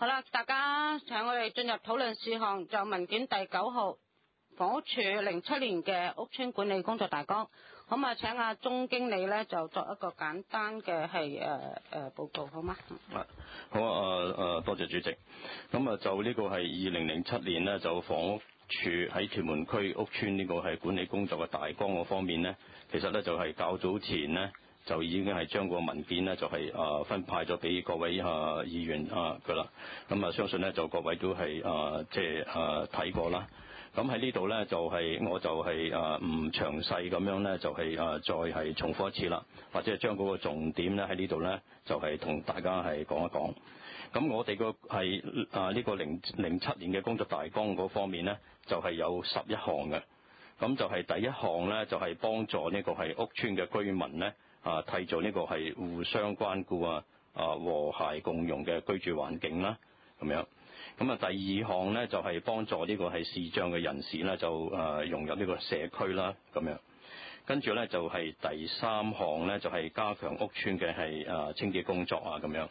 好啦，大家請我哋進入討論事項，就文件第9號房屋署07年嘅屋邨管理工作大綱。咁啊，請阿鐘經理咧就作一個簡單嘅報告，好嗎？ 好啊，多謝主席。咁啊，就呢個係2007年呢，就房屋署喺屯門區屋邨呢個係管理工作嘅大綱嗰方面呢，其實咧就係較早前呢，就已經係將個文件呢，就係分派咗俾各位議員噶啦。咁啊，相信呢，就各位都係睇過啦。咁喺呢度呢，就係我就係唔詳細咁樣呢，就係再係重複一次啦，或者係將嗰個重點呢喺呢度呢，就係同大家係講一講。咁我哋個係呢個07年嘅工作大綱嗰方面呢，就係有11項嘅。咁就係第一項呢，就係幫助呢個係屋邨嘅居民呢，締造呢個係互相關顧和諧共融嘅居住環境啦，咁樣。咁啊，第二項呢，就係幫助呢個係視障嘅人士呢，就融入呢個社區啦，咁樣。跟住呢，就係第三項呢，就係加強屋邨嘅係清潔工作咁樣。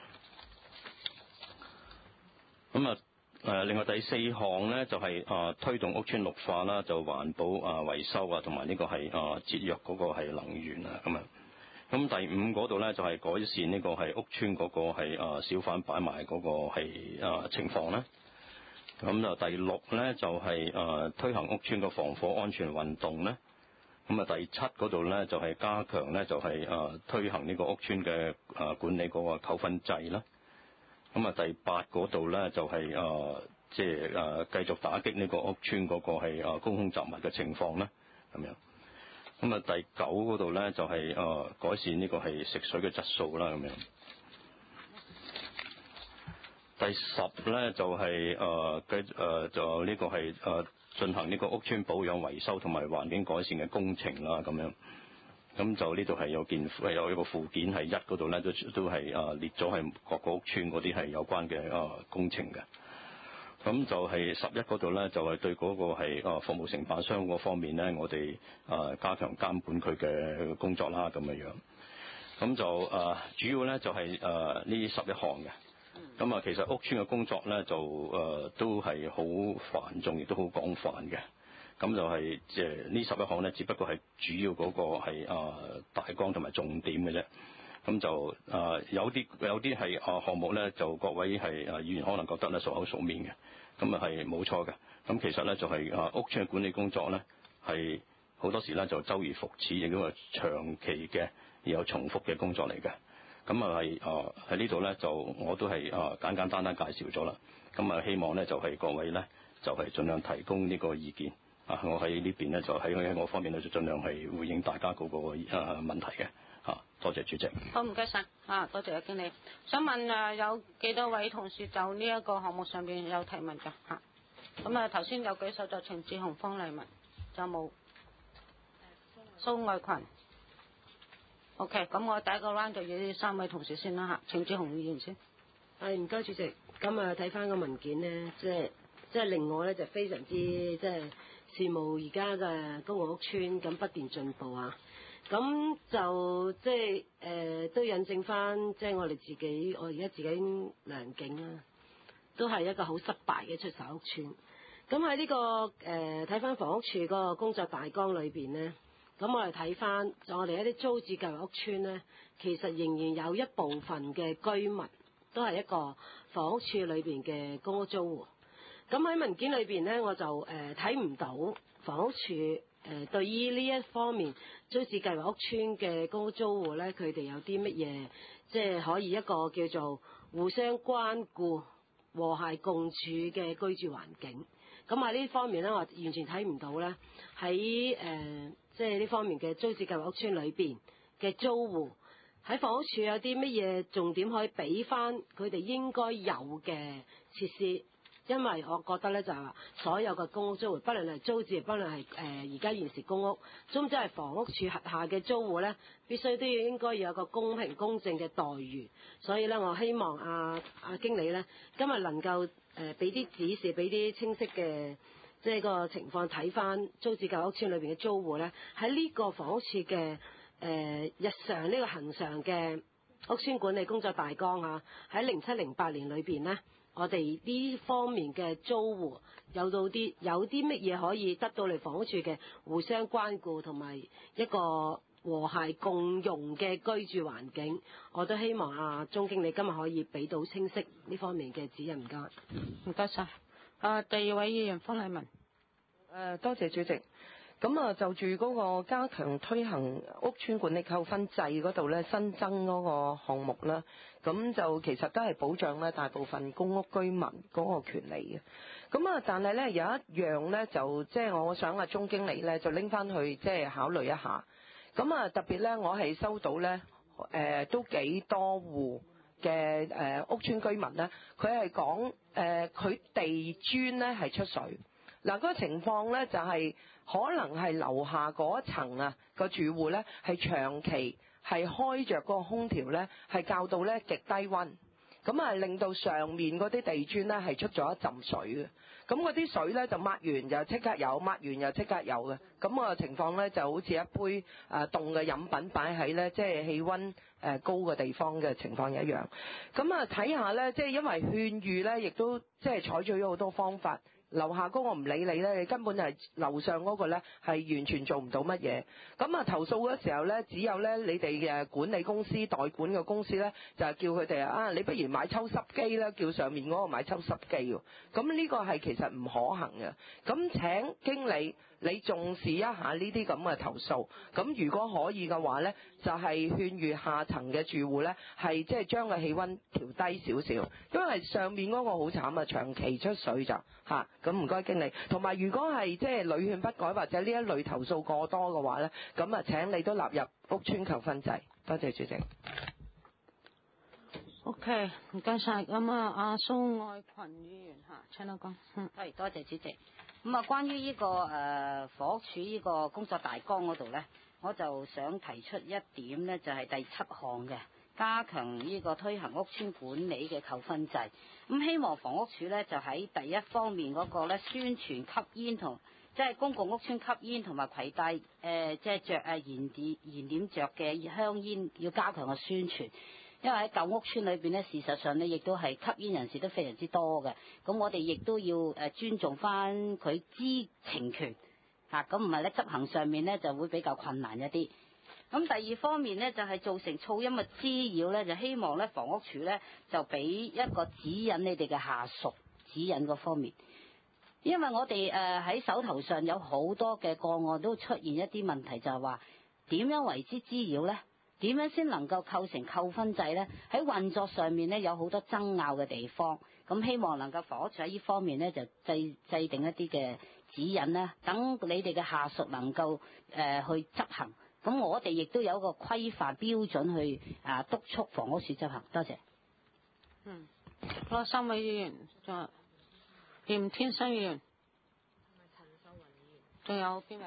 咁另外第四項呢，就係推動屋邨綠化啦，就環保維修同埋呢個係節約嗰個係能源咁樣。咁第5嗰度呢，就係改善呢個係屋邨嗰個係小販擺賣嗰個係情況啦。咁就第6呢，就係推行屋邨嘅防火安全運動咧。咁啊第7嗰度呢，就係加強呢，就係推行呢個屋邨嘅管理嗰個扣分制啦。咁啊第8嗰度呢，就係繼續打擊呢個屋邨嗰個係高空雜物嘅情況啦，咁樣。咁啊，第9嗰度呢，就係改善呢個係食水嘅質素啦，咁樣。第10呢，就係就呢個係進行呢個屋邨保養維修同埋環境改善嘅工程啦，咁樣。咁就呢度係有一個附件係1嗰度呢，都係列咗係各個屋邨嗰啲係有關嘅工程嘅。咁就係11嗰度呢，就係對嗰個係服務承辦商嗰方面呢，我哋加強監管佢嘅工作啦，咁樣。咁就主要呢，就係呢11項嘅。咁其實屋邨嘅工作呢，就都係好繁重，亦都好廣泛嘅。咁就係呢11項呢，只不過係主要嗰個係大綱同埋重點嘅啫。咁就有啲係項目呢，就各位係議員可能覺得呢熟口熟面嘅，咁係冇錯嘅。咁其實呢，就係屋邨嘅管理工作呢，係好多時呢，就周而復始，亦都係長期嘅有重複嘅工作嚟嘅。咁係喺呢度呢，就我都係簡單單介紹咗啦。咁希望呢，就係各位呢，就係盡量提供呢個意見。我喺呢邊呢，就喺我方面呢，就盡量係回應大家嗰個問題嘅。多謝主席。 好，唔該晒。多謝阿經理。想問有幾多位同事就呢一個項目上邊有提問㗎？咁頭先有舉手就程志雄、方麗文，仲有冇？蘇愛群。OK， 咁我第一個 round 就要呢3位同事先啦。程志雄議員先。 唔該主席。咁睇翻個文件呢，即係令我呢就非常之即係羨慕而家嘅公共屋邨咁不斷進步啊！咁就都引證翻我而家自己良景啦，都係一個好失敗嘅出售屋邨。咁喺呢個睇翻房屋署嗰個工作大綱裏邊呢，咁我哋睇翻我哋一啲租置計劃屋邨呢，其實仍然有一部分嘅居民都係一個房屋署裏邊嘅公屋租戶。咁喺文件裏邊呢，我就睇唔到房屋署對於呢一方面租置計劃屋邨嘅公屋租戶呢，佢哋有啲乜嘢即係可以一個叫做互相關顧、和諧共處嘅居住環境。咁喺呢方面呢，我完全睇唔到呢喺即係呢方面嘅租置計劃屋邨裏邊嘅租戶喺房屋署有啲乜嘢重點可以俾翻佢哋應該有嘅設施。因為我覺得咧就係話，所有嘅公屋租戶，不論係租置，不論係而家現時公屋，總之係房屋署轄下嘅租戶咧，必須都要應該要有個公平公正嘅待遇。所以咧，我希望阿經理咧，今日能夠俾啲指示，俾啲清晰嘅即係個情況睇翻租置計劃屋邨裏邊嘅租戶咧，喺呢個房屋署嘅日常呢個恆常嘅屋邨管理工作大綱喺07、08年裏邊咧， 我哋呢方面嘅租戶有啲乜嘢可以得到嚟房屋處嘅互相關顧同埋一個和諧共融嘅居住環境，我都希望鍾經理今日可以俾到清晰呢方面嘅指引。唔該， 唔該晒。第二位議員方麗文。 多謝主席。咁就住嗰個加強推行屋邨管理扣分制嗰度咧，新增嗰個項目啦，咁就其實都係保障咧大部分公屋居民嗰個權利嘅。咁但係咧有一樣咧就即係我想鍾經理咧就拎翻去即係考慮一下。咁特別咧我係收到咧都幾多戶嘅屋邨居民咧，佢係講佢地磚咧係出水。嗱，嗰個情況咧就係可能係樓下嗰一層啊個住戶咧係長期係開着個空調咧係校到咧極低溫，咁令到上面嗰啲地磚咧係出咗一浸水嘅，咁嗰啲水咧就抹完又即刻有，抹完又即刻有嘅，咁個情況咧就好似一杯凍嘅飲品擺喺咧即係氣溫高嘅地方嘅情況一樣。咁睇下咧，即係因為勸喻咧，亦都即係採取咗好多方法。樓下嗰個唔理你咧，你根本係樓上嗰個咧係完全做唔到乜嘢。咁投訴嗰時候咧，只有咧你哋嘅管理公司代管嘅公司咧，就係叫佢哋你不如買抽濕機啦，叫上面嗰個買抽濕機喎。咁呢個係其實唔可行嘅。咁請經理你重視一下呢啲咁嘅投訴。咁如果可以嘅話咧，就係勸喻下層嘅住戶咧，係即係將個氣溫調低少少，因為上面嗰個好慘啊，長期出水就嚇。咁唔該經理，同埋如果係即係屢勸不改或者呢一類投訴過多嘅話咧，咁請你都納入屋邨扣分制。多謝主席。 OK， 唔該晒。咁阿蘇愛群議員請我講。 係，多謝主席。咁關於呢個房屋署呢個工作大綱嗰度咧，我就想提出一點咧，就係第7項嘅。加強呢個推行屋邨管理嘅扣分制，咁希望房屋署咧就喺第一方面嗰個咧宣傳吸煙同即係公共屋邨吸煙同埋攜帶即係着燃點着嘅香煙要加強個宣傳，因為喺舊屋邨裏邊咧，事實上咧亦都係吸煙人士都非常之多嘅，咁我哋亦都要尊重翻佢知情權嚇，咁唔係咧執行上面咧就會比較困難一啲。咁第二方面咧，就係造成噪音嘅滋擾咧，就希望咧房屋署咧就俾一個指引你哋嘅下屬指引嗰方面，因為我哋喺手頭上有好多嘅個案都出現一啲問題，就係話點樣為之滋擾咧？點樣先能夠構成扣分制咧？喺運作上面咧有好多爭拗嘅地方，咁希望能夠房屋署喺呢方面咧就制定一啲嘅指引啦，等你哋嘅下屬能夠去執行。咁我哋亦都有一個規範標準去督促房屋署執行。多謝。 好，3位議員，仲有嚴天生議員， 陳秀雲議員， 仲有邊位？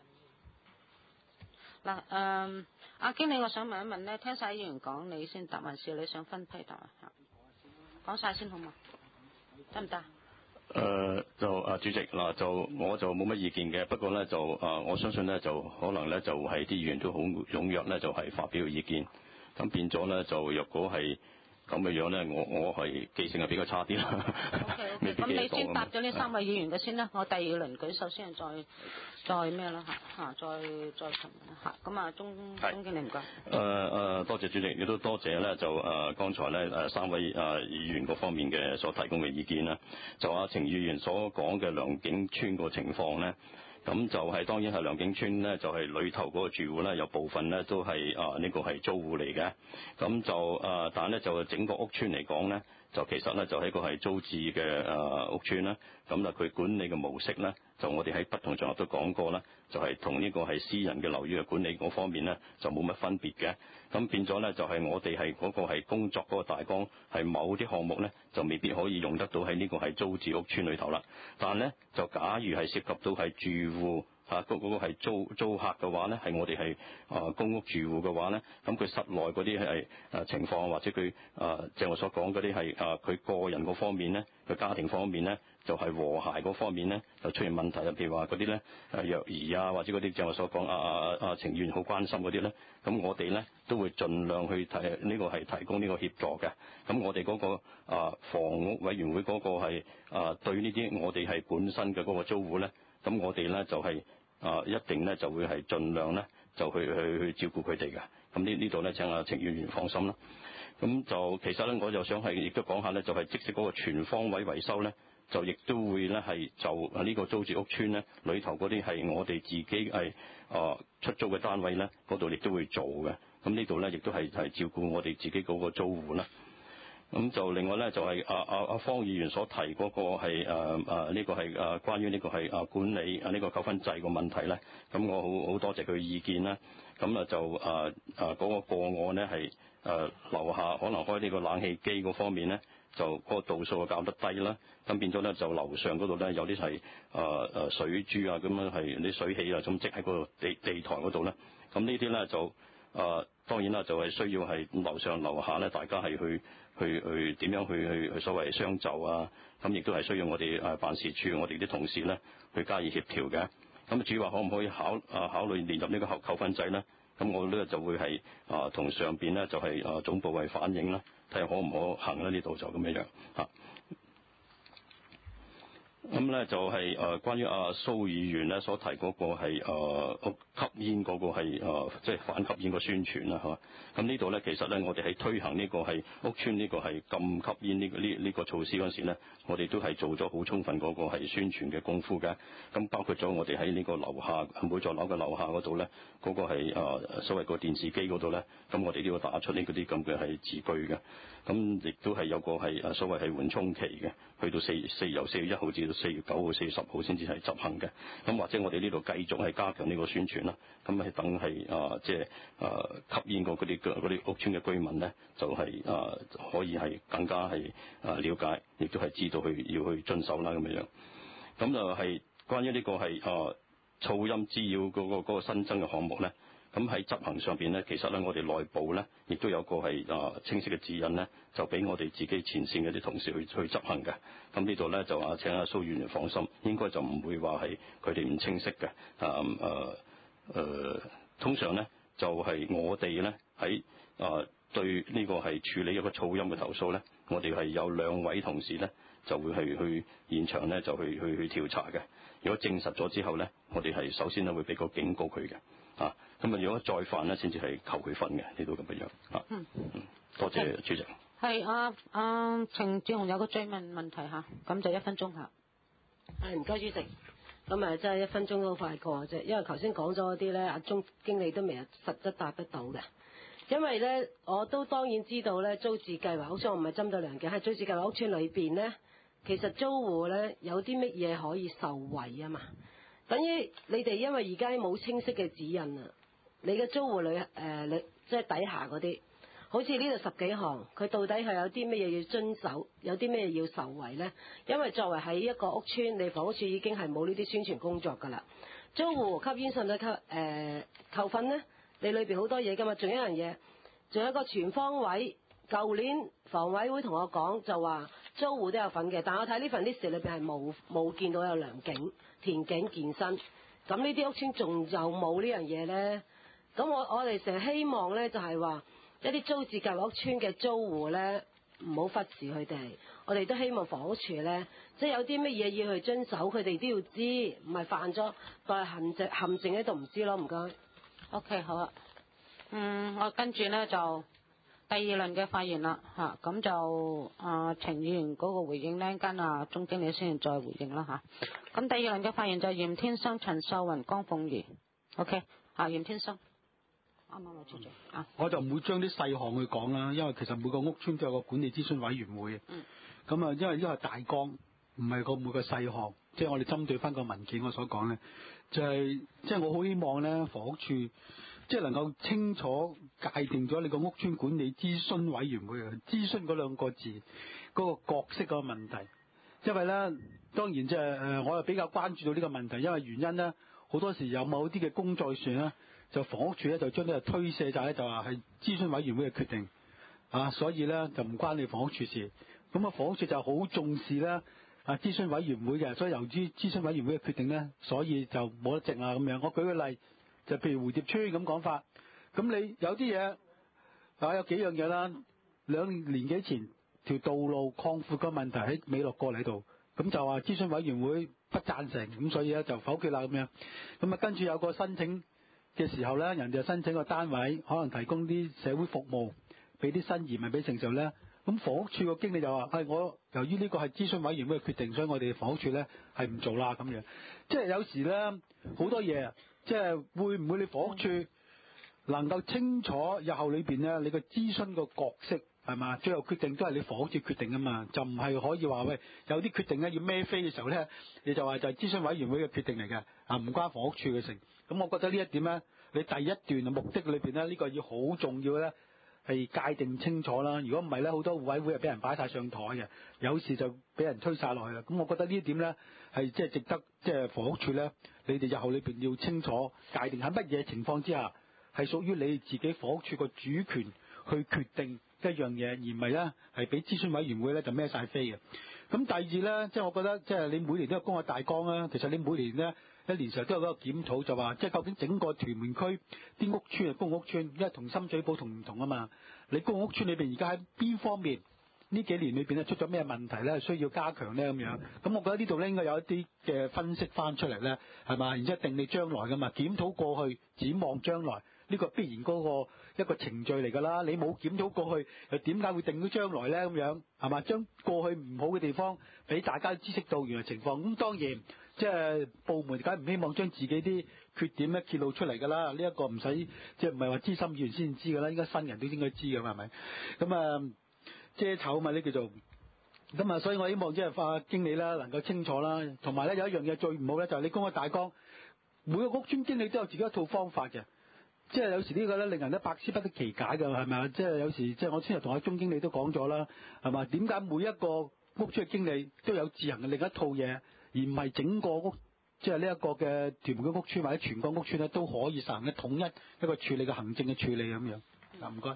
嗱，阿經理，我想問一問咧，聽晒議員講，你先答，還是你想分批答啊？講晒先好嘛？得唔得？ 主席嗱，我就冇乜意見嘅，不過咧我相信咧就可能咧就係啲議員都好踴躍咧，就係發表意見，咁變咗咧就若果係咁嘅樣咧，我係記性係比較差啲啦。 OK， 咁你先答咗呢3位議員嘅先啦，我第二輪舉手先再咩啦再問嚇，咁鍾經理唔該。 多謝主席，亦都多謝咧就剛才咧3位議員嗰方面嘅所提供嘅意見啦。就程議員所講嘅良景邨個情況咧，咁就係當然係良景邨咧，就係裏頭嗰個住戶咧，有部分咧都係呢個係租戶嚟嘅，咁就但係咧就整個屋邨嚟講咧，就其實咧就係一個係租置嘅屋邨啦，咁佢管理嘅模式咧，就我哋喺不同場合都講過啦，就係同呢個係私人嘅樓宇嘅管理嗰方面咧，就冇乜分別嘅。咁變咗咧，就係我哋係嗰個係工作嗰個大綱，係某啲項目咧，就未必可以用得到喺呢個係租置屋邨裏頭啦。但係咧，就假如係涉及到係住戶嗰個係租客嘅話咧，係我哋係公屋住戶嘅話咧，咁佢室內嗰啲係情況，或者佢正我所講嗰啲係佢個人嗰方面咧，佢家庭方面咧，就係和諧嗰方面咧就出現問題，譬如話嗰啲咧虐兒啊，或者嗰啲正我所講情議員好關心嗰啲咧，咁我哋咧都會盡量去呢個係提供呢個協助嘅。咁我哋嗰個房屋委員會嗰個係對呢啲我哋係本身嘅嗰個租戶咧，咁我哋咧就係一定咧就會係盡量咧就去照顧佢哋嘅。咁呢度咧請情議員放心啦。咁就其實咧我就想係亦都講下咧，就係即使嗰個全方位維修咧，就亦都會咧係就呢個租置屋邨咧裏頭嗰啲係我哋自己係出租嘅單位咧，嗰度亦都會做嘅。咁呢度咧亦都係照顧我哋自己嗰個租戶啦。咁就另外咧就係方議員所提嗰個係呢個係關於呢個係管理呢個扣分制個問題咧，咁我好多謝佢意見啦。咁就嗰個個案咧係樓下可能開呢個冷氣機嗰方面咧，就嗰個度數較得低啦，咁變咗咧就樓上嗰度咧有啲係水珠啊，咁樣係啲水氣啊，咁積喺嗰個地台嗰度咧，咁呢啲咧就當然啦，就係需要係樓上樓下咧，大家係去點樣去所謂相就啊，咁亦都係需要我哋辦事處我哋啲同事咧去加以協調嘅。咁至於話可唔可以考慮列入呢個扣分制咧？咁我呢就會係同上邊咧就係總部係反映啦，睇下可唔可行咧，呢度就咁樣嚇。咁咧就係關於蘇議員咧所提嗰個係吸煙嗰個係即係反吸煙個宣傳啦嚇。咁呢度咧其實咧我哋喺推行呢個係屋邨呢個係禁吸煙呢個措施嗰陣時咧，我哋都係做咗好充分嗰個係宣傳嘅功夫嘅。咁包括咗我哋喺呢個樓下每座樓嘅樓下嗰度咧，嗰個係所謂個電視機嗰度咧，咁我哋都要打出呢嗰啲咁嘅係字句嘅。咁亦都係有個係所謂係緩衝期嘅，去到由4月1號至到4月9號、4月10號先至係執行嘅。咁或者我哋呢度繼續係加強呢個宣傳啦。咁係等係即係吸煙嗰啲屋邨嘅居民咧，就係可以係更加係了解，亦都係知道要去遵守啦咁樣。咁就係關於呢個係噪音滋擾嗰個新增嘅項目咧。咁喺執行上邊咧，其實咧我哋內部咧，亦都有個係清晰嘅指引咧，就俾我哋自己前線嘅啲同事去執行嘅。咁呢度咧就請蘇議員放心，應該就唔會話係佢哋唔清晰嘅。通常咧就係我哋咧喺對呢個係處理一個噪音嘅投訴咧，我哋係有2位同事咧就會去現場咧就去調查嘅。如果證實咗之後咧，我哋係首先咧會俾個警告佢嘅。咁如果再犯咧，先至係扣佢分嘅，呢度咁嘅樣。多謝主席。 係程志雄有個追問問題嚇，咁就1分鐘嚇。 唔該主席。咁真係1分鐘都快過啫，因為頭先講咗嗰啲咧，阿鐘經理都未實質答得到嘅。因為咧，我都當然知道咧，租置計劃屋邨我唔係針對梁嘅，喺租置計劃屋邨裏邊咧，其實租戶咧有啲乜嘢可以受惠啊嘛。等於你哋因為而家冇清晰嘅指引啊，你嘅租戶你即係底下嗰啲，好似呢度10幾項，佢到底係有啲乜嘢要遵守，有啲乜嘢要受惠咧？因為作為喺一個屋邨，你房屋署已經係冇呢啲宣傳工作㗎啦。租戶吸煙使唔使扣分咧？你裏邊好多嘢㗎嘛，仲有一樣嘢，仲有一個全方位。舊年房委會同我講就話租戶都有份嘅，但我睇呢份 list 裏邊係冇見到有良景、田景、健身，咁呢啲屋邨仲有冇呢樣嘢咧？咁我哋成日希望咧就係話一啲租置計劃屋邨嘅租戶咧唔好忽視佢哋，我哋都希望房屋署咧即係有啲乜嘢要去遵守，佢哋都要知，唔係犯咗代陷阱喺度唔知咯，唔該。 OK 好啊，我跟住咧就。第2輪嘅發言啦嚇，咁就程議員嗰個回應咧，跟鐘經理先再回應啦嚇。咁第2輪嘅發言就嚴天生、陳秀雲、江鳳儀。OK 嚴天生，啱啱出咗我就唔會將啲細項去講啦，因為其實每個屋邨都有個管理諮詢委員會。咁因為呢個係大綱，唔係每個細項，即係我哋針對翻個文件我所講咧，就係即係我好希望咧房屋署。即係能夠清楚界定咗你個屋邨管理諮詢委員會諮詢嗰2個字嗰個角色嗰個問題，因為咧當然即係我又比較關注到呢個問題，因為原因咧好多時有某啲嘅工作上咧，就房屋署咧就將呢個推卸晒咧，就話係諮詢委員會嘅決定啊，所以咧就唔關你房屋署事。咁啊，房屋署就好重視咧諮詢委員會嘅，所以由於諮詢委員會嘅決定咧，所以就冇得剩啊咁樣。我舉個例，就譬如蝴蝶村咁講法，咁你有啲嘢有幾樣嘢啦。2年幾前條道路擴闊嘅問題喺美樂角嚟度，咁就話諮詢委員會不贊成，咁所以咧就否決啦咁樣。咁啊跟住有個申請嘅時候咧，人哋就申請個單位，可能提供啲社會服務俾啲新移民俾成就咧。咁房屋署個經理就話：我由於呢個係諮詢委員會嘅決定，所以我哋房屋署咧係唔做啦咁樣。即係有時咧好多嘢，即係會唔會你房屋署能夠清楚日後裏邊咧你個諮詢個角色係嘛？最後決定都係你房屋署決定啊嘛，就唔係可以話喂有啲決定咧要孭飛嘅時候咧，你就話就係諮詢委員會嘅決定嚟嘅啊，唔關房屋署嘅事。咁我覺得呢一點咧，你第一段嘅目的裏邊咧，呢個要好重要咧。係界定清楚啦，如果唔係咧，好多戶委會係俾人擺晒上台嘅，有時就俾人推晒落去啦。咁我覺得呢一點咧係即係值得即係房屋署咧，你哋日後裏邊要清楚界定喺乜嘢情況之下係屬於你自己房屋署個主權去決定一樣嘢，而唔係咧係俾諮詢委員會咧就孭晒飛嘅。咁第二咧，即係我覺得即係你每年都有公約大綱啦，其實你每年咧一年時候都有嗰個檢討，就話即係究竟整個屯門區啲屋邨係公屋邨，因為同深水埗唔同啊嘛。你公屋邨裏邊而家喺邊方面呢幾年裏邊咧出咗咩問題咧，需要加強咧咁樣。咁我覺得呢度咧應該有一啲嘅分析翻出嚟咧，係嘛？然之後定你將來噶嘛，檢討過去，展望將來，呢個必然嗰個一個程序嚟㗎啦。你冇檢討過去，又點解會定到將來咧咁樣？係嘛？將過去唔好嘅地方俾大家知識到原來情況。咁當然即係部門梗係唔希望將自己啲缺點咧揭露出嚟㗎啦。呢一個唔使即係唔係話資深議員先知㗎啦，應該新人都應該知㗎嘛，係咪？咁啊遮醜嘛呢叫做。咁啊，所以我希望即係發經理啦能夠清楚啦，同埋咧有一樣嘢最唔好咧就係你公開大綱，每個屋邨經理都有自己一套方法嘅。即係有時呢個咧令人咧百思不得其解㗎，係咪啊？即係有時即係我先日同阿鐘經理都講咗啦，係嘛？點解每一個屋邨嘅經理都有自行嘅另一套嘢，而唔係整個屋即係呢一個嘅屯門嘅屋邨或者全港屋邨咧都可以實行嘅統一個處理嘅行政嘅處理咁樣？嗱，唔該。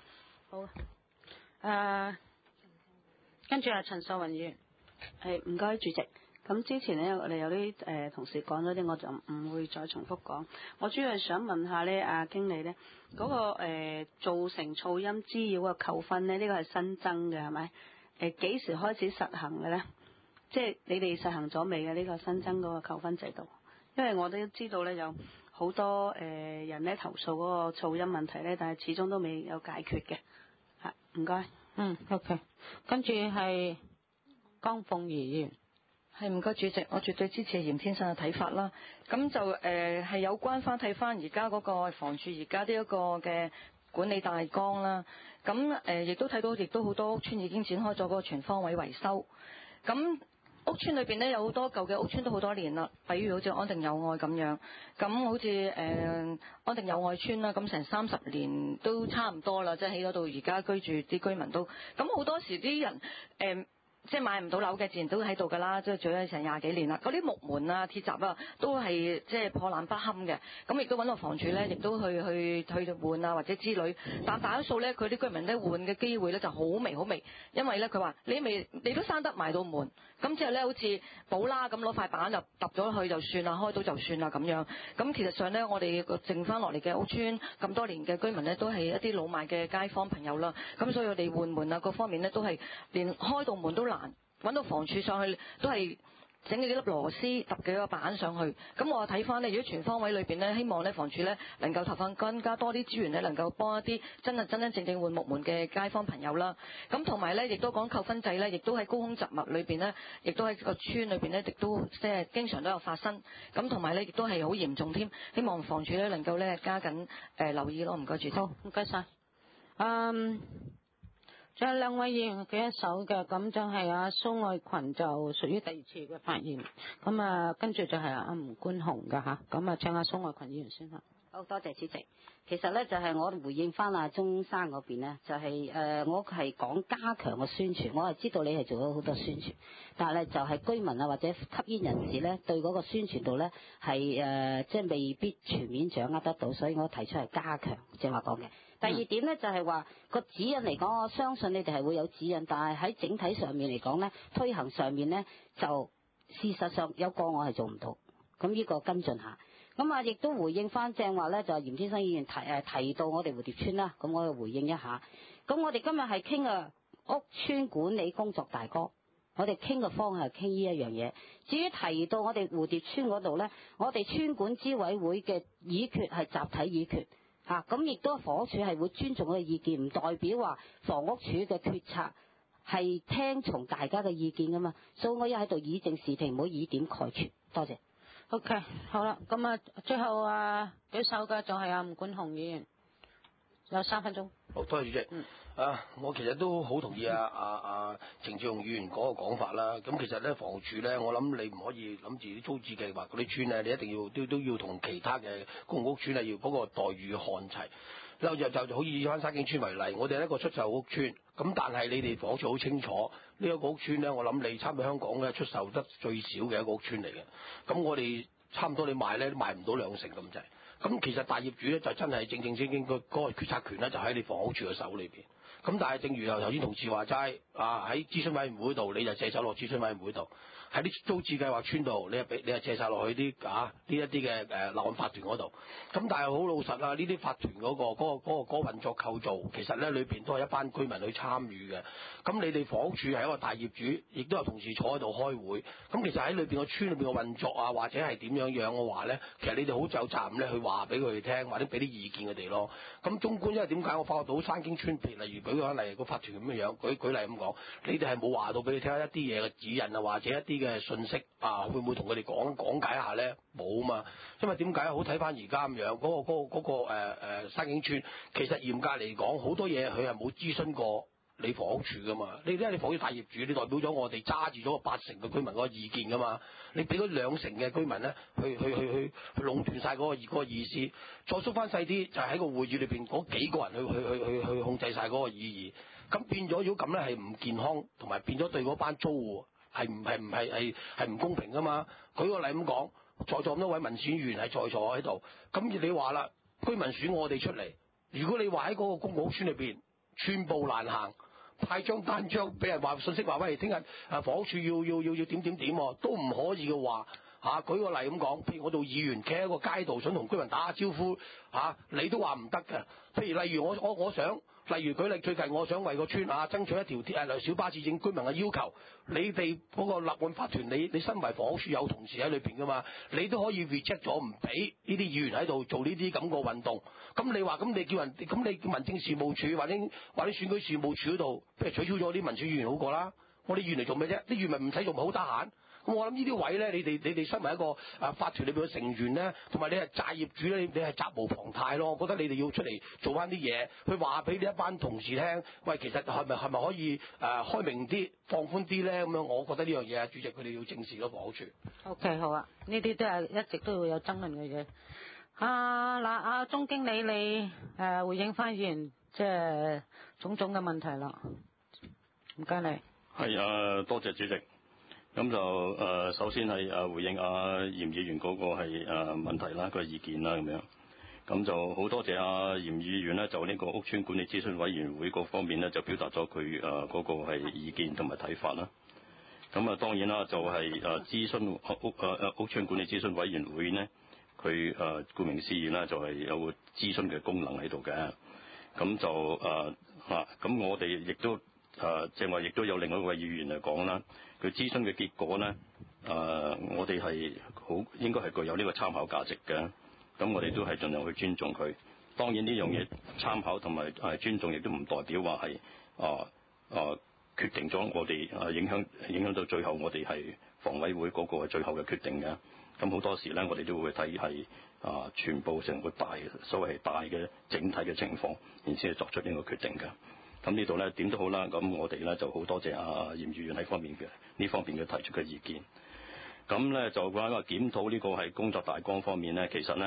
好。跟住係陳秀雲議員。 係唔該主席。咁之前咧，我哋有啲同事講咗啲，我就唔會再重複講。我主要係想問下咧，阿經理咧，嗰個造成噪音滋擾嘅扣分咧，呢個係新增嘅係咪？幾時開始實行嘅咧？即係你哋實行咗未嘅呢個新增嗰個扣分制度？因為我都知道咧，有好多人咧投訴嗰個噪音問題咧，但係始終都未有解決嘅。係唔該。 OK。跟住係江鳳儀議員。 係唔該主席，我絕對支持嚴先生嘅睇法啦。咁就係有關翻睇翻而家嗰個房署而家呢一個嘅管理大綱啦。咁亦都睇到，亦都好多屋邨已經展開咗嗰個全方位維修。咁屋邨裏邊咧有好多舊嘅屋邨都好多年啦，比如好似安定友愛咁樣。咁好似安定友愛邨啦，咁成30年都差唔多啦，即係起咗到而家居住啲居民都。咁好多時啲人即係買唔到樓嘅，自然都喺度㗎啦，即係住咗成20幾年啦。嗰啲木門啊、鐵閘啊，都係即係破爛不堪嘅。咁亦都揾到房署咧，亦都去換啊，或者之類。但大多數咧，佢啲居民咧換嘅機會咧就好微好微，因為咧佢話你都閂得埋到門，咁之後咧好似補啦咁攞塊板就揼咗去就算啦，開到就算啦咁樣。咁其實上咧，我哋個剩翻落嚟嘅屋邨咁多年嘅居民咧，都係一啲老邁嘅街坊朋友啦。咁所以我哋換門啊各方面咧，都係連開到門都難，揾到房署上去都係整幾粒螺絲揼幾個板上去。咁我睇翻咧，如果全方位裏邊咧，希望咧房署咧能夠投放更加多啲資源咧，能夠幫一啲真正換木門嘅街坊朋友啦。咁同埋咧，亦都講扣分制咧，亦都喺高空雜物裏邊咧，亦都喺個村裏邊咧，亦都即係經常都有發生。咁同埋咧，亦都係好嚴重添。希望房署咧能夠咧加緊留意咯。唔該主席。 好，唔該晒。仲有2位議員舉一手嘅，咁就係阿蘇愛群就屬於第2次嘅發言，咁跟住就係阿吳冠雄嘅嚇，咁請阿蘇愛群議員先啦。 好多謝主席。其實咧就係我回應翻阿鍾生嗰邊咧，就係我係講加強嘅宣傳。我係知道你係做咗好多宣傳，但係咧就係居民啊或者吸煙人士咧對嗰個宣傳度咧係即係未必全面掌握得到，所以我提出係加強，正話講嘅。第二點咧就係話個指引嚟講，我相信你哋係會有指引，但係喺整體上面嚟講咧，推行上面咧就事實上有個案係做唔到，咁呢個跟進下。咁啊，亦都回應翻正話咧，就係嚴天生議員提到我哋蝴蝶村啦，咁我哋回應一下。咁我哋今日係傾嘅屋邨管理工作大綱，我哋傾嘅方向係傾呢一樣嘢。至於提到我哋蝴蝶村嗰度咧，我哋村管支委會嘅議決係集體議決嚇，咁亦都房屋署係會尊重我嘅意見，唔代表話房屋署嘅決策係聽從大家嘅意見噶嘛。所以我要喺度以正視聽，唔好以點概全。多謝。 OK， 好啦，咁啊，最後舉手嘅就係阿吳冠雄議員，有3分鐘。 好，多謝主席。我其實都好同意程志雄議員嗰個講法啦。咁其實咧，房署咧，我諗你唔可以諗住啲租置計劃嗰啲村咧，你一定要都要同其他嘅公共屋邨要嗰個待遇看齊。就好似以翻沙景村為例，我哋係一個出售屋邨，咁但係你哋房署好清楚呢一個屋邨咧，我諗你差唔多香港咧出售得最少嘅一個屋邨嚟嘅。咁我哋差唔多你賣咧都賣唔到2成咁滯。咁其實大業主咧就真係正正經經嗰個決策權咧就喺你房屋署嘅手裏邊。咁但係正如頭先同事話齋喺諮詢委員會度你就借手落諮詢委員會度，喺啲租置計劃村度你係借晒落去啲呢一啲嘅立案法團嗰度。咁但係好老實啦，呢啲法團嗰個運作構造其實咧裏邊都係一班居民去參與嘅。咁你哋房屋署係一個大業主，亦都有同事坐喺度開會。咁其實喺裏邊個村裏邊嘅運作或者係點樣嘅話咧，其實你哋好有責任咧去話俾佢哋聽，或者俾啲意見佢哋咯。咁綜觀因為點解我發覺到山經村，譬如例如舉個例個法團咁樣舉例咁講，你哋係冇話到俾佢聽一啲嘢嘅指引或者一啲嘅信息會唔會同佢哋講解一下咧？冇啊嘛，因為點解好睇翻而家咁樣嗰個山景村，其實嚴格嚟講好多嘢佢係冇諮詢過你房屋署噶嘛。你因為你房屋大業主，你代表咗我哋揸住咗個80%嘅居民嗰個意見噶嘛，你俾嗰2成嘅居民咧去壟斷晒嗰個意思，再縮翻細啲就喺個會議裏邊嗰幾個人去控制晒嗰個意義，咁變咗如果咁咧係唔健康，同埋變咗對嗰班租戶係唔公平噶嘛。舉個例咁講，在座咁多位民選議員係在座喺度，咁你話啦，居民選我哋出嚟，如果你話喺嗰個公共屋邨裏邊寸步難行，派張單張俾人話信息話喂，聽日房屋署要點都唔可以嘅話舉個例咁講，譬如我做議員企喺個街道想同居民打下招呼你都話唔得嘅。譬如例如我想，例如舉例最近我想為個村爭取一條小巴士證居民嘅要求，你哋嗰個立案法團，你身為房屋署有同事喺裏邊噶嘛，你都可以 reject 咗唔俾呢啲議員喺度做呢啲咁個運動。咁你話咁你叫人，咁你叫民政事務處或者選舉事務處嗰度，譬如取消咗啲民選議員好過啦。我哋議員嚟做咩啫？啲議員咪唔使做，咪好得閒。咁我諗呢啲位咧，你哋身為一個法團裏邊嘅成員咧，同埋你係債業主咧，你係責無旁貸咯。我覺得你哋要出嚟做翻啲嘢，去話俾呢一班同事聽，喂，其實係咪可以開明啲、放寬啲咧？咁樣，我覺得呢樣嘢主席佢哋要正視嗰個好處。 OK， 好啊，呢啲都係一直都會有爭論嘅嘢。阿鍾經理你回應翻議員即係種種嘅問題啦，唔該你。 係多謝主席。咁就首先係回應嚴議員嗰個係問題啦，個意見啦咁樣。咁就好多謝嚴議員咧，就呢個屋邨管理諮詢委員會嗰方面咧，就表達咗佢嗰個係意見同埋睇法啦。咁當然啦，就係諮詢屋邨管理諮詢委員會呢，佢顧名思義啦，就係有個諮詢嘅功能喺度嘅。咁就咁我哋亦都正話亦都有另外一位議員嚟講啦。佢諮詢嘅結果咧，我哋係應該係具有呢個參考價值嘅。咁我哋都係盡量去尊重佢。當然呢樣嘢參考同埋尊重，亦都唔代表話係決定咗我哋影響到最後我哋係房委會嗰個最後嘅決定嘅。咁好多時咧，我哋都會睇係全部成個所謂大嘅整體嘅情況，然先去作出呢個決定嘅。咁呢度咧點都好啦，咁我哋咧就好多謝嚴議員喺呢方面嘅提出嘅意見。咁咧就講話檢討呢個係工作大綱方面咧，其實咧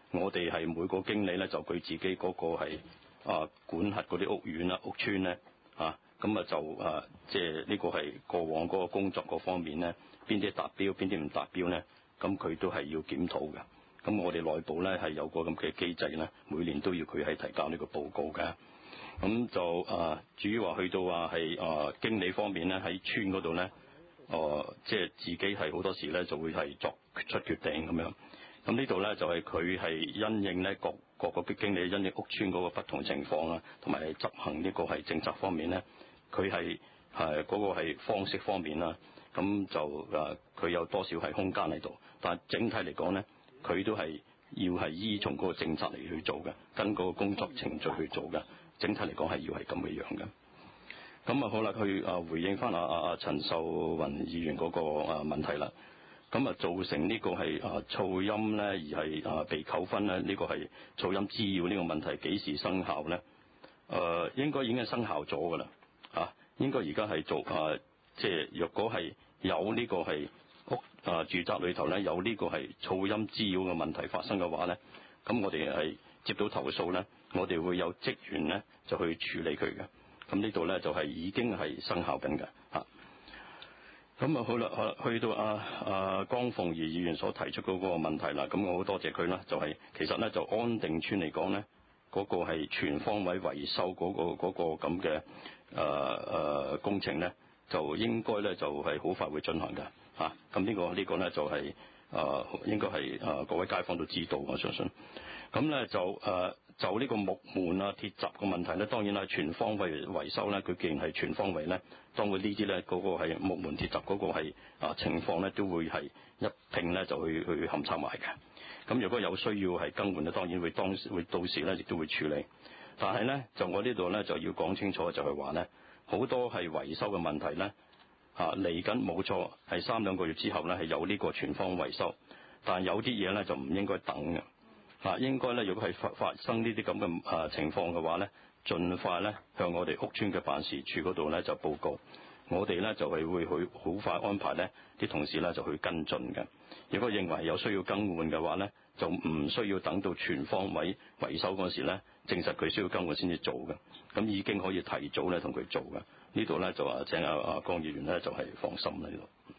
我哋係每個經理咧就佢自己嗰個係管轄嗰啲屋苑啦、屋邨咧咁就即係呢個係過往嗰個工作嗰方面咧，邊啲達標，邊啲唔達標咧，咁佢都係要檢討嘅。咁我哋內部咧係有個咁嘅機制咧，每年都要佢係提交呢個報告嘅。咁就至於話去到話係經理方面咧，喺村嗰度咧，即係自己係好多時咧就會係作出決定咁樣。咁呢度咧就係佢係因應咧各個經理因應屋邨嗰個不同情況啊，同埋執行呢個係政策方面咧，佢係嗰個係方式方面啦。咁就佢有多少係空間喺度，但係整體嚟講咧，佢都係要係依從嗰個政策嚟去做嘅，跟嗰個工作程序去做嘅。整體嚟講係要係咁嘅樣嘅。咁好啦，去回應翻陳秀雲議員嗰個問題啦。咁造成呢個係噪音咧，而係被扣分咧，呢個係噪音滋擾呢個問題幾時生效咧？應該已經生效咗㗎啦。應該而家係做即係若果係有呢個係住宅裏頭咧有呢個係噪音滋擾嘅問題發生嘅話咧，咁我哋係接到投訴咧，我哋會有職員咧就去處理佢嘅。咁呢度咧就係已經係生效緊嘅嚇。咁好啦，去到江鳳儀議員所提出嗰個問題啦，咁我好多謝佢啦。就係其實咧就安定村嚟講咧，嗰個係全方位維修嗰個咁嘅工程咧，就應該咧就係好快會進行嘅嚇。咁呢個咧就係應該係各位街坊都知道，我相信。咁咧就呢個木門鐵閘嘅問題咧，當然係全方位維修咧。佢既然係全方位咧，當佢呢啲咧嗰個係木門鐵閘嗰個係情況咧，都會係一併咧就去勘察埋嘅。咁如果有需要係更換咧，當然會到時咧亦都會處理。但係咧就我呢度咧就要講清楚，就係話咧好多係維修嘅問題咧嚟緊冇錯係3-2個月之後咧係有呢個全方維修，但係有啲嘢咧就唔應該等嘅。應該咧，如果係發生呢啲咁嘅情況嘅話咧，盡快咧向我哋屋邨嘅辦事處嗰度咧就報告，我哋咧就係會去好快安排咧啲同事咧就去跟進嘅。如果認為有需要更換嘅話咧，就唔需要等到全方位維修嗰時咧，證實佢需要更換先至做嘅，咁已經可以提早咧同佢做嘅。呢度咧就請江議員咧就係放心喺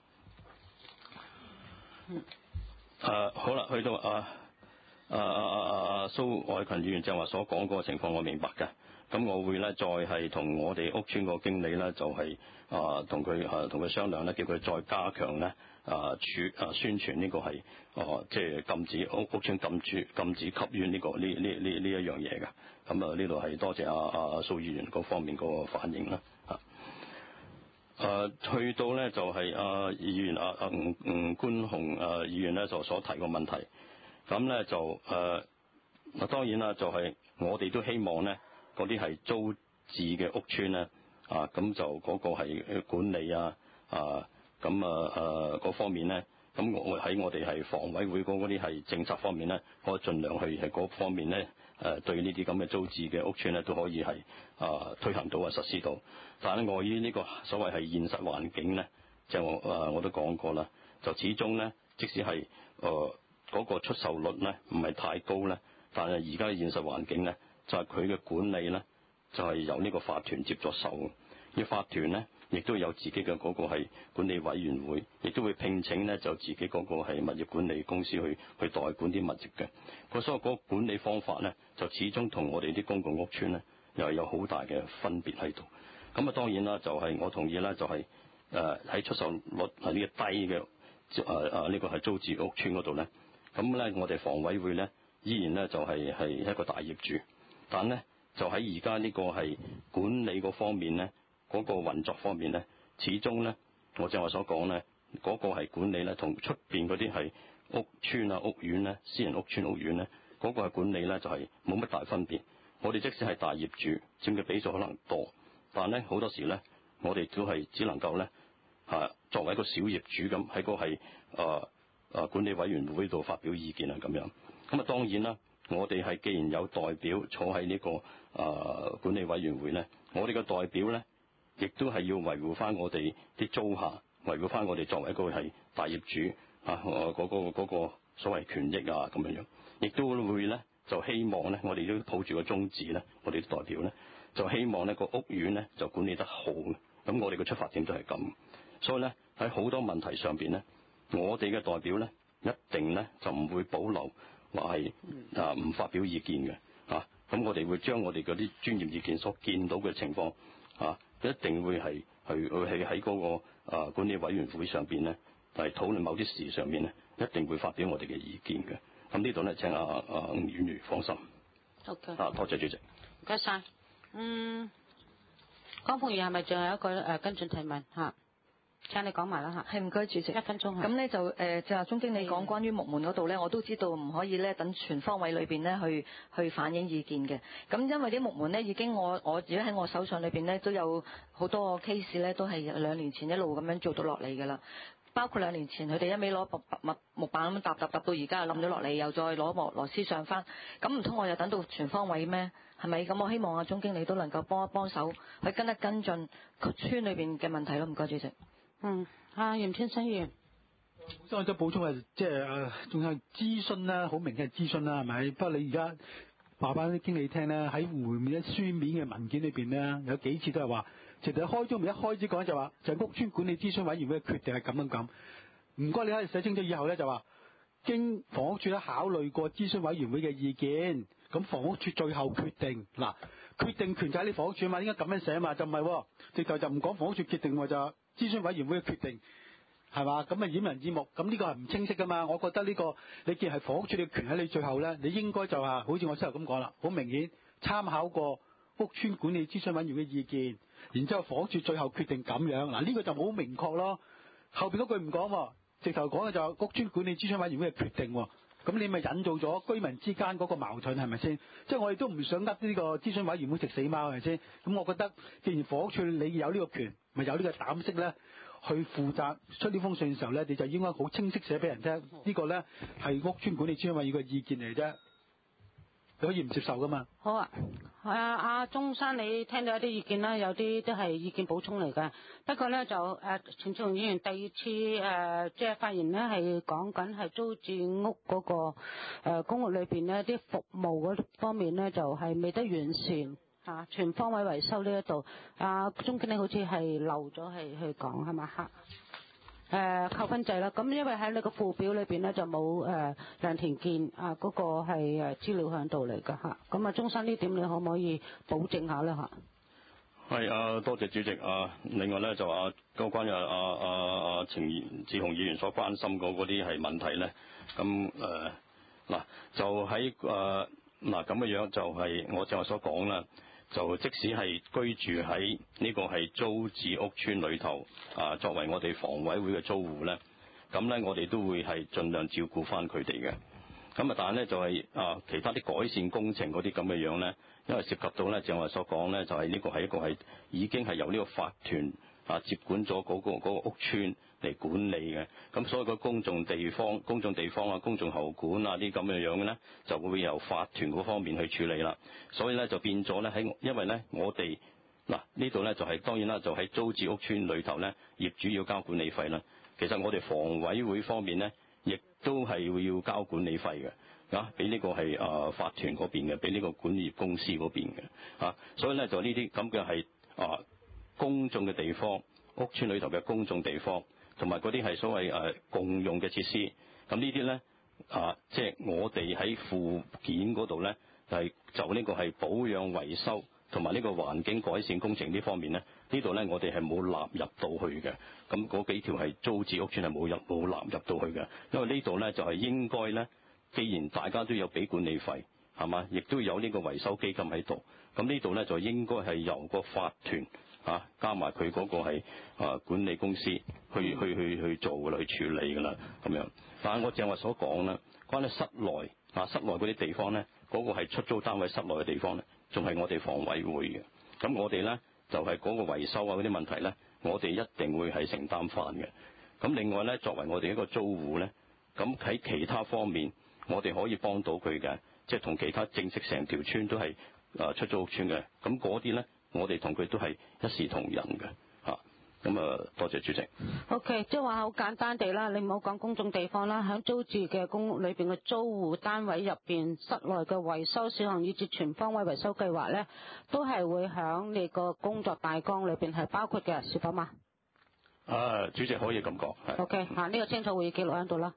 度。好啦，去到蘇偉群議員就話所講嗰個情況，我明白嘅。咁我會咧再係同我哋屋邨個經理咧，就係同佢商量咧，叫佢再加強咧宣傳呢個係即係禁止屋邨禁止吸煙呢一樣嘢嘅。咁呢度係多謝蘇議員嗰方面嗰個反應啦。去到咧就係議員吳官雄議員咧就所提個問題。咁咧就當然啦，就係我哋都希望咧，嗰啲係租置嘅屋邨咧，咁就嗰個係管理嗰方面咧，咁我喺我哋係房委會嗰啲係政策方面咧，我盡量去係嗰方面咧，對呢啲咁嘅租置嘅屋邨咧都可以係推行到實施到。但係礙於呢個所謂係現實環境咧，就我都講過啦，就始終咧，即使係嗰個出售率咧唔係太高咧，但係而家嘅現實環境咧，就係佢嘅管理咧，就係由呢個法團接咗手。而法團咧，亦都有自己嘅嗰個係管理委員會，亦都會聘請咧就自己嗰個係物業管理公司去代管啲物業嘅。所以嗰個管理方法咧，就始終同我哋啲公共屋邨咧，又係有好大嘅分別喺度。咁當然啦，就係我同意啦，就係喺出售率係呢個低嘅呢個係租置屋邨嗰度咧。咁咧，我哋房委會咧依然咧就係一個大業主，但咧就喺而家呢個係管理嗰方面咧，嗰個運作方面咧，始終咧，我正話所講咧，嗰個係管理咧，同出邊嗰啲係屋邨屋苑咧，私人屋邨屋苑咧，嗰個係管理咧就係冇乜大分別。我哋即使係大業主，佔嘅比數可能多，但咧好多時咧，我哋都係只能夠咧作為一個小業主咁喺個係管理委員會度發表意見咁樣。咁當然啦，我哋係既然有代表坐喺呢個管理委員會咧，我哋嘅代表咧，亦都係要維護翻我哋啲租客，維護翻我哋作為一個係大業主嗰個所謂權益咁樣。 亦都會咧就希望咧，我哋都抱住個宗旨咧，我哋代表咧就希望呢個屋苑咧就管理得好嘅。咁我哋嘅出發點都係咁，所以咧喺好多問題上邊咧，我哋嘅代表咧一定咧就唔會保留話係唔發表意見嘅嚇。咁我哋會將我哋嗰啲專業意見所見到嘅情況一定會係喺嗰個管理委員會上邊咧，係討論某啲事上面咧，一定會發表我哋嘅意見嘅。咁呢度咧請吳婉如放心。 OK。 多謝主席。 唔該晒。江鳳儀係咪仲有一個跟進提問嚇？請你講埋啦嚇。 係唔該主席。 1分鐘。 咁咧就就話鐘經理講關於木門嗰度咧，我都知道唔可以咧等全方位裏邊咧去反映意見嘅。咁因為啲木門咧已經我而家喺我手上裏邊咧都有好多個 case 咧，都係2年前一路咁樣做到落嚟㗎啦。包括2年前佢哋一味攞木板咁搭到而家冧咗落嚟，又再攞螺絲上翻，咁唔通我又等到全方位咩？係咪？咁我希望鐘經理都能夠幫手去跟進村裏邊嘅問題咯。唔該主席。 嚴天星議員。 本身我想補充係即係仲有諮詢啦，好明顯係諮詢啦，係咪？不過你而家話翻啲經理聽咧，喺回面書面嘅文件裏邊咧，有幾次都係話，其實開宗明一開始講就話，就係屋邨管理諮詢委員會嘅決定係咁。唔該，你可以寫清楚以後咧就話，經房屋署咧考慮過諮詢委員會嘅意見，咁房屋署最後決定。嗱，決定權就喺你房屋署嘛，應該咁樣寫嘛，就唔係，直頭就唔講房屋署決定，就諮詢委員會嘅決定。係嘛？咁啊掩人耳目，咁呢個係唔清晰噶嘛？我覺得呢個你既然係房屋處理權喺你最後咧，你應該就好似我先頭咁講啦，好明顯參考過屋邨管理諮詢委員嘅意見，然之後房屋處最後決定咁樣。嗱，呢個就冇明確咯。後邊嗰句唔講，直頭講嘅就屋邨管理諮詢委員會嘅決定。咁你咪引導咗居民之間嗰個矛盾係咪先？即係我哋都唔想呃呢個諮詢委員會食死貓係咪先？咁我覺得既然房屋處你有呢個權，咪有呢個膽識咧，去負責出呢封信嘅時候咧，你就應該好清晰寫俾人聽，呢個咧係屋邨管理諮詢委員會嘅意見嚟啫，你可以唔接受噶嘛？ 好啊，阿鍾生，你聽到一啲意見啦，有啲都係意見補充嚟嘅。不過咧就陳志雄議員第2次即係發言咧，係講緊係租置屋嗰個公屋裏邊呢啲服務嗰方面咧，就係未得完善。全方位維修呢一度，鍾經理好似係漏咗係去講係嘛嚇？扣分制啦，咁因為喺你個附表裏邊咧就冇梁田健嗰個係資料喺度嚟㗎嚇，咁鍾生呢點你可唔可以保證下咧嚇？ 係多謝主席另外咧就關於陳志雄議員所關心嗰啲係問題咧，咁嗱就喺咁嘅樣就係我正話所講啦。就即使係居住喺呢個係租置屋邨裏頭作為我哋房委會嘅租戶咧，咁咧我哋都會係盡量照顧翻佢哋嘅。咁但係咧就係其他啲改善工程嗰啲咁嘅樣咧，因為涉及到咧正話所講咧，就係呢個係一個係已經係由呢個法團接管咗嗰個屋邨嚟管理嘅，咁所以個公眾地方公眾喉管啲咁嘅樣嘅咧，就會由法團嗰方面去處理啦。所以咧就變咗咧因為咧我哋呢度咧就係當然啦，就喺租置屋邨裏頭咧，業主要交管理費啦。其實我哋房委會方面咧，亦都係會要交管理費嘅，俾呢個係法團嗰邊嘅，俾呢個管業公司嗰邊嘅，所以咧就呢啲咁嘅係公眾嘅地方，屋邨裏頭嘅公眾地方，同埋嗰啲係所謂共用嘅設施，咁呢啲咧即係我哋喺附件嗰度咧，就呢個係保養維修同埋呢個環境改善工程呢方面咧，呢度咧我哋係冇納入到去嘅。咁嗰幾條係租置屋邨係冇納入到去嘅，因為呢度咧就係應該咧，既然大家都有俾管理費係嘛，亦都有呢個維修基金喺度，咁呢度咧就應該係由個法團加埋佢嗰個係管理公司去做㗎啦，去處理㗎啦咁樣。但係我正話所講啦，關於室內嗰啲地方咧，嗰個係出租單位室內嘅地方咧，仲係我哋房委會嘅。咁我哋咧就係嗰個維修嗰啲問題咧，我哋一定會係承擔翻嘅。咁另外咧，作為我哋一個租戶咧，咁喺其他方面我哋可以幫到佢嘅，即係同其他正式成條村都係出租屋邨嘅。咁嗰啲咧，我哋同佢都係一視同仁嘅嚇。 咁多謝主席。 OK， 即係話好簡單地啦，你唔好講公眾地方啦，喺租置嘅公屋裏邊嘅租戶單位入邊室內嘅維修小項以至全方位維修計劃咧，都係會響你個工作大綱裏邊係包括嘅，是否嘛？ 主席可以咁講。 OK， 呢個清楚會議記錄喺度啦，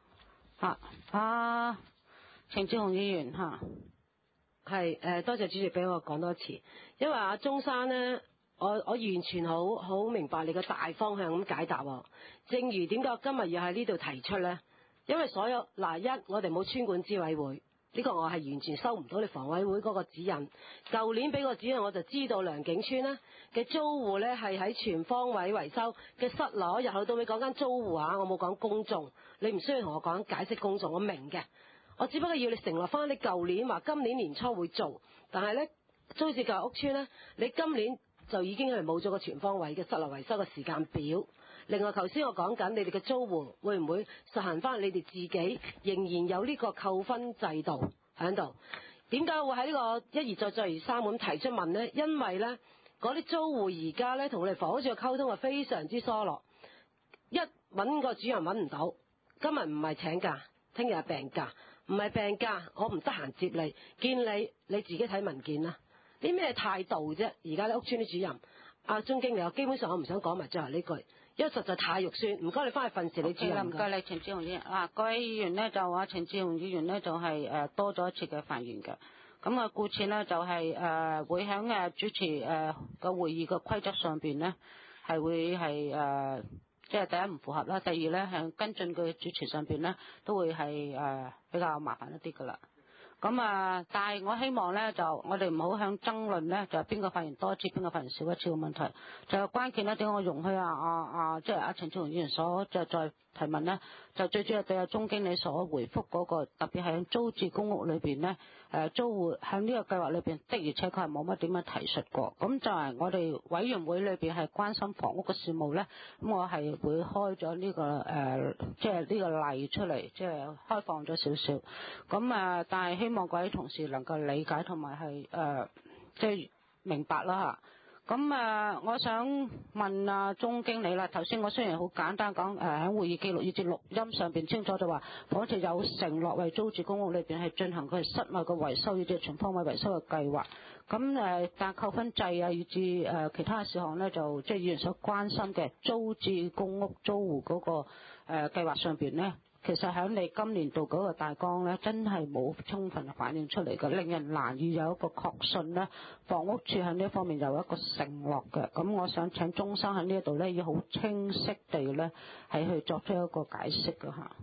程志雄議員係多謝主席俾我講多次，因為阿中山咧。我完全好明白你嘅大方向咁解答喎。正如點解我今日要喺呢度提出呢？因為所有我哋冇村管支委會，呢個我係完全收唔到你房委會嗰個指引。舊年俾個指引我就知道良景村呢嘅租戶呢係喺全方位維修嘅室內，由頭到尾講緊租戶啊，我冇講公眾，你唔需要同我講解釋公眾，我明嘅。我只不過要你承諾翻你舊年話今年年初會做，但係呢，租置舊屋村呢，你今年就已經係冇咗個全方位嘅室內維修嘅時間表。另外頭先我講緊你哋嘅租戶會唔會實行翻你哋自己仍然有呢個扣分制度喺度？點解會喺呢個一而再再而三咁提出問呢？因為呢嗰啲租戶而家呢同我哋房屋處嘅溝通係非常之疏落，一揾個主人揾唔到，今日唔係請假，聽日係病假，唔係病假我唔得閒接你，見你自己睇文件啦。啲咩態度啫？而家啲屋邨啲主任，鍾經理，我基本上我唔想講埋最後呢句，因為實在太肉酸。唔該你翻去訓示你主任。 唔該你，程志雄議員。各位議員呢，就話程志雄議員呢，就係多咗一次嘅發言嘅。咁故此呢，就係會喺主持個會議嘅規則上邊呢，係會係即係第一唔符合啦，第二呢，喺跟進嘅主持上邊呢，都會係比較麻煩一啲噶啦。但係我希望咧，就我哋唔好向爭論咧，就係邊個發言多一次，邊個發言少一次嘅問題。就係關鍵咧，點解我容許即係程志雄議員所再提問咧，就最主要對阿鍾經理所回覆嗰個，特別係喺租置公屋裏邊咧，租戶喺呢個計劃裏邊的而且確係冇乜點樣提述過。咁就係我哋委員會裏邊係關心房屋嘅事務咧，咁我係會開咗呢個即係呢個例出嚟，即係開放咗少少。咁但係希望各位同事能夠理解同埋係即係明白啦嚇。咁我想問鍾經理啦，頭先我雖然好簡單講喺會議記錄以至錄音上邊清楚就話，房署有承諾為租置公屋裏邊係進行佢室內嘅維修以至全方位維修嘅計劃。咁但扣分制以至其他嘅事項咧，就即係議員所關心嘅租置公屋租戶嗰個計劃上邊咧。其實喺你今年度嗰個大綱咧，真係冇充分反映出嚟嘅，令人難以有一個確信咧。房屋署喺呢一方面有一個承諾嘅，咁我想請鍾生喺呢一度咧，要好清晰地咧，係去作出一個解釋嘅嚇。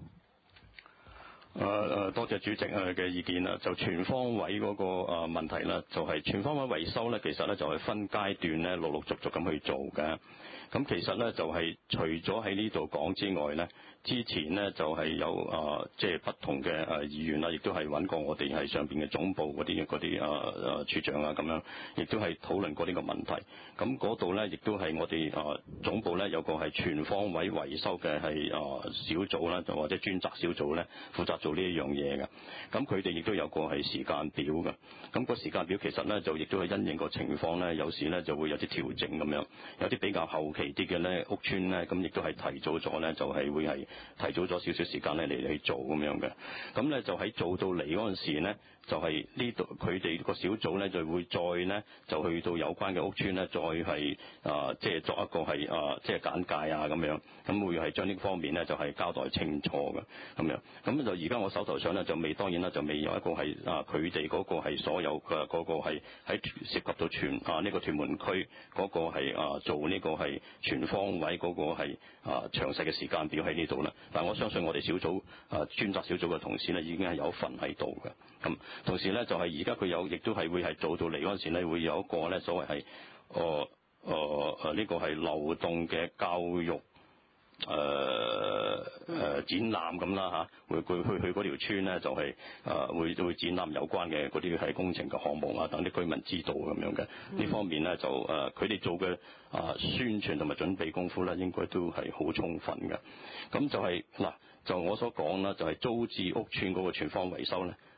多謝主席嘅意見啦。就全方位嗰個問題啦，就係全方位維修咧，其實咧就係分階段咧，陸陸續續咁去做嘅。咁其實咧就係除咗喺呢度講之外咧，之前呢就係有即係不同嘅議員啦，亦都係揾過我哋係上邊嘅總部嗰啲處長啊咁樣，亦都係討論過呢個問題。咁嗰度咧，亦都係我哋總部咧有個係全方位維修嘅係小組啦，或者專責小組咧負責做呢一樣嘢嘅。咁佢哋亦都有個係時間表嘅。咁個時間表其實咧就亦都係因應個情況咧，有時咧就會有啲調整咁樣，有啲比較後期啲嘅咧屋邨咧，咁亦都係提早咗咧，就係會係提早咗少少時間咧嚟去做咁樣嘅。咁咧就喺做到嚟嗰陣時咧，就係呢度佢哋個小組咧就會再咧就去到有關嘅屋邨咧，再係即係作一個係即係簡介啊咁樣，咁會係將呢方面咧就係交代清楚嘅咁樣。咁就而家我手頭上咧就未，當然啦就未有一個係佢哋嗰個係所有嘅嗰個係喺涉及到全呢個屯門區嗰個係做呢個係全方位嗰個係詳細嘅時間表喺呢度啦。但係我相信我哋小組專責小組嘅同事咧已經係有份喺度嘅。咁同時咧就係而家佢有亦都係會係做到嚟嗰陣時咧會有一個咧所謂係呢個係流動嘅教育展覽咁啦嚇，會去嗰條村咧就係會展覽有關嘅嗰啲係工程嘅項目啊，等啲居民知道咁樣嘅。呢方面咧就佢哋做嘅宣傳同埋準備功夫咧，應該都係好充分嘅。咁就係嗱，就我所講啦，就係租置屋邨嗰個全方維修咧，